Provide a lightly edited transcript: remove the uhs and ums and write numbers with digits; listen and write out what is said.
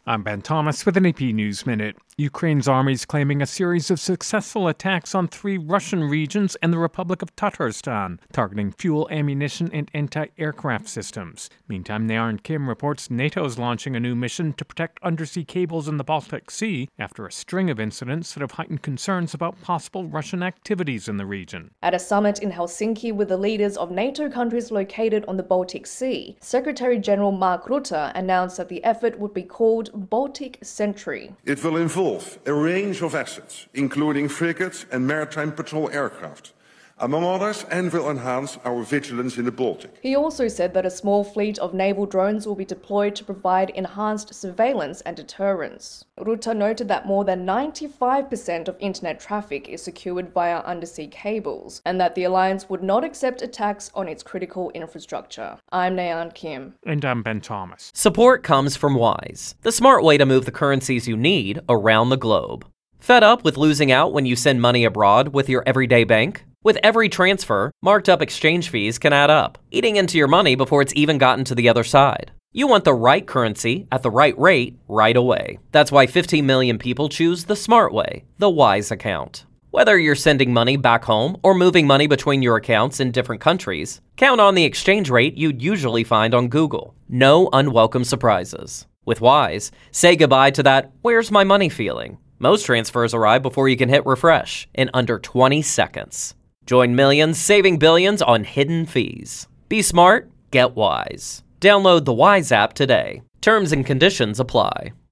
I'm Ben Thomas with an AP News Minute. Ukraine's army is claiming a series of successful attacks on 3 Russian regions and the Republic of Tatarstan, targeting fuel, ammunition, and anti-aircraft systems. Meantime, Nayan Kim reports NATO is launching a new mission to protect undersea cables in the Baltic Sea after a string of incidents that have heightened concerns about possible Russian activities in the region. At a summit in Helsinki with the leaders of NATO countries located on the Baltic Sea, Secretary General Mark Rutte announced that the effort would be called Baltic Sentry. It will involve a range of assets, including frigates and maritime patrol aircraft, among others, and will enhance our vigilance in the Baltic. He also said that a small fleet of naval drones will be deployed to provide enhanced surveillance and deterrence. Rutte noted that more than 95% of internet traffic is secured via undersea cables, and that the alliance would not accept attacks on its critical infrastructure. I'm Nayan Kim. And I'm Ben Thomas. Support comes from Wise, the smart way to move the currencies you need around the globe. Fed up with losing out when you send money abroad with your everyday bank? With every transfer, marked up exchange fees can add up, eating into your money before it's even gotten to the other side. You want the right currency at the right rate right away. That's why 15 million people choose the smart way, the Wise account. Whether you're sending money back home or moving money between your accounts in different countries, count on the exchange rate you'd usually find on Google. No unwelcome surprises. With Wise, say goodbye to that "where's my money" feeling. Most transfers arrive before you can hit refresh in under 20 seconds. Join millions saving billions on hidden fees. Be smart, get Wise. Download the Wise app today. Terms and conditions apply.